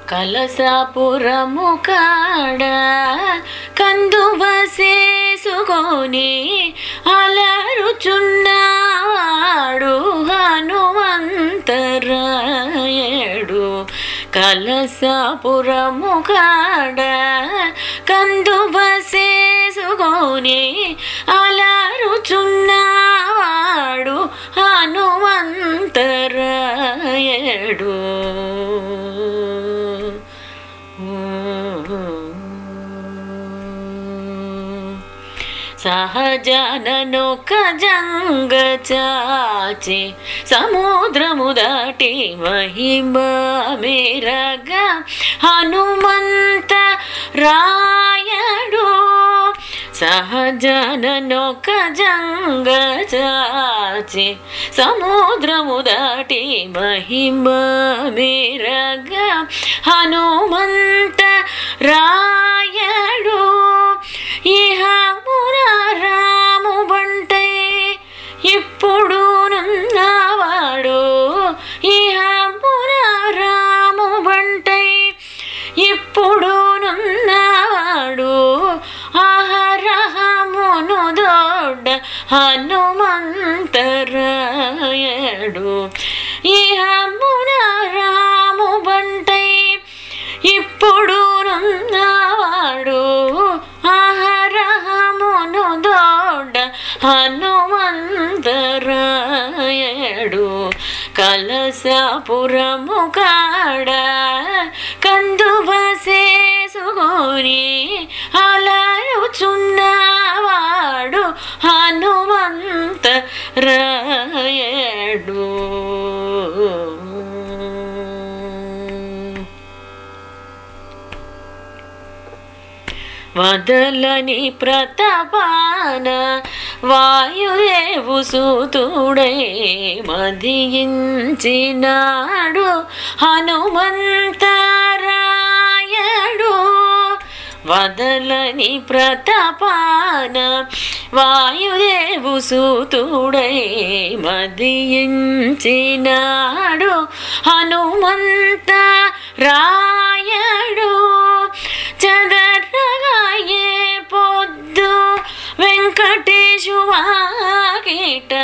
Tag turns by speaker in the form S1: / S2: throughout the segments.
S1: కలసాపురము కాడ కందువసేసుకొని అలరుచున్నవాడు హనుమంతరాయుడు. కలసాపురము కాడ కందువసేసుకొని అలరుచున్నవాడు హనుమంతరాయుడు. సహజననొక జంగ చాచి సముద్రము దాటి మహిమ మేరగా హనుమంత రాయడు. సహజననొక జంగ చాచి సముద్రము దాటి మహిమ మేరగా హనుమంత రాయడు. ఇహమున రాము బంటై ఇప్పుడు నున్నవాడు. ఇహమున రాము బంటై ఇప్పుడు నున్నవాడు. అహరహమును దొడ్డ హనుమంతరాయుడు. ఇహమున రాము బంటై ఇప్పుడు నున్నవాడు. అహరహమును దొడ్డ హనుమంతరాయుడు. కలసాపురము కాడ కందువసేసుకొని అలరుచున్నవాడు హనుమంతరాయుడు. వదలని ప్రతాపాన వాయుదేవు సూతుడై మదించినాడు హనుమంతరాయుడు. వదలని ప్రతాపాన వాయుదేవు సూతుడై మదించినాడు హనుమంతరాయుడు. చదరగాయే పొద్దు వెంకటేశు వాకిట.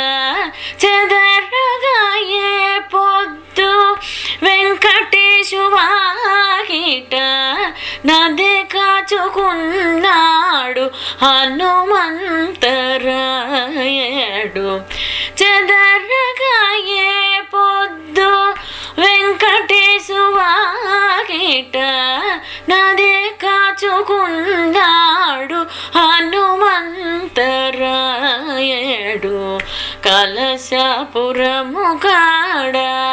S1: చదరగాయే పొద్దు వెంకటేశు వాకిట. నదే కాచుకున్నాడు హనుమంతరాయుడు. చదరగాయే పొద్దు వెంకటేశు వాకిట. నదే కాచుకున్నాడు హనుమంతరాయుడు. కలసాపురము కాడ